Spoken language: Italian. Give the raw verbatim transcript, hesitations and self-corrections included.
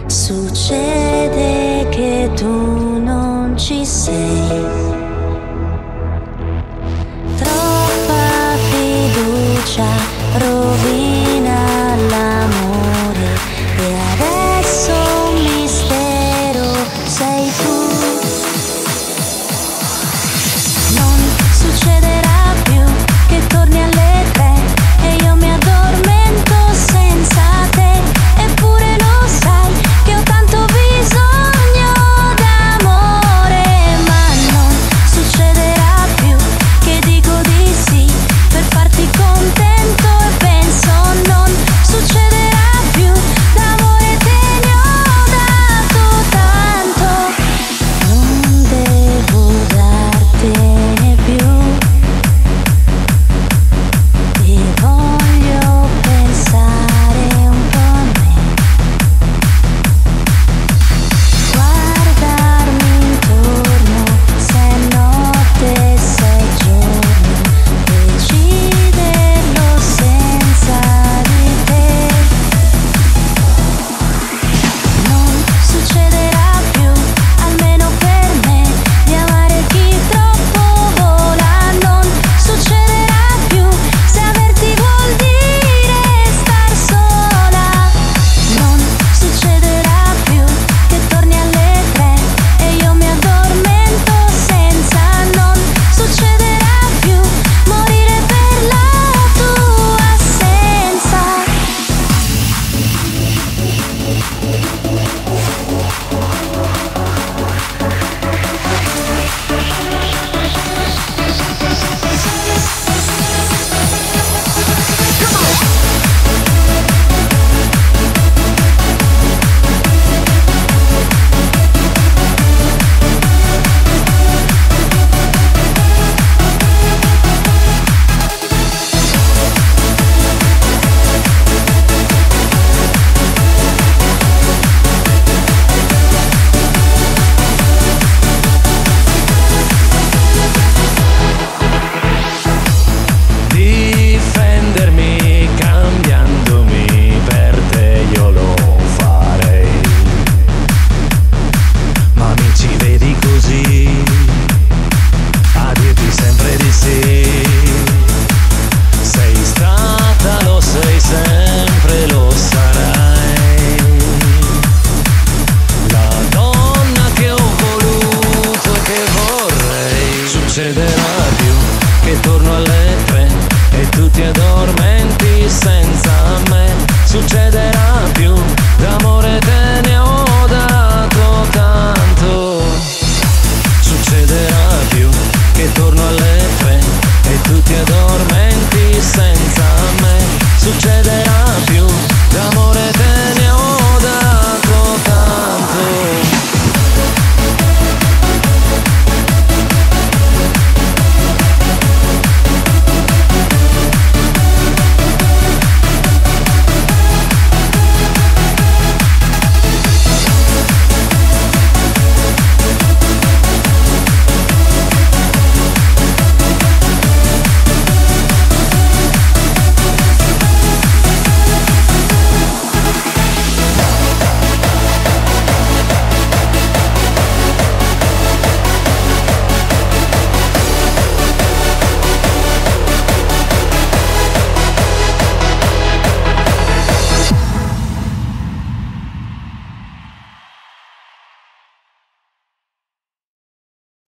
Succede che tu non ci sei. Troppa fiducia rovina l'amore e adesso un mistero sei tu. Non succederà più che torni alle tre e io mi addormento senza te, eppure lo sai che ho tanto bisogno d'amore, ma non succederà più che dico di sì per farti contento e penso non succederà più, d'amore te ne ho dato tanto, non devo dartene più e voglio pensare un po' a me, guardarmi intorno se è notte, se è giorno, deciderlo senza di te. Non succederà più, almeno per me, di amare chi troppo vola, non succederà più se averti vuol dire star sola, non succederà più che torni alle tre e io mi addormento senza, non succederà più morire per la tua assenza. Difendermi cambiandomi per te io lo farei, ma mi ci vedi così a dirti sempre di sì. Sei stata, lo sei sempre, lo sarai, la donna che ho voluto e che vorrei. Succede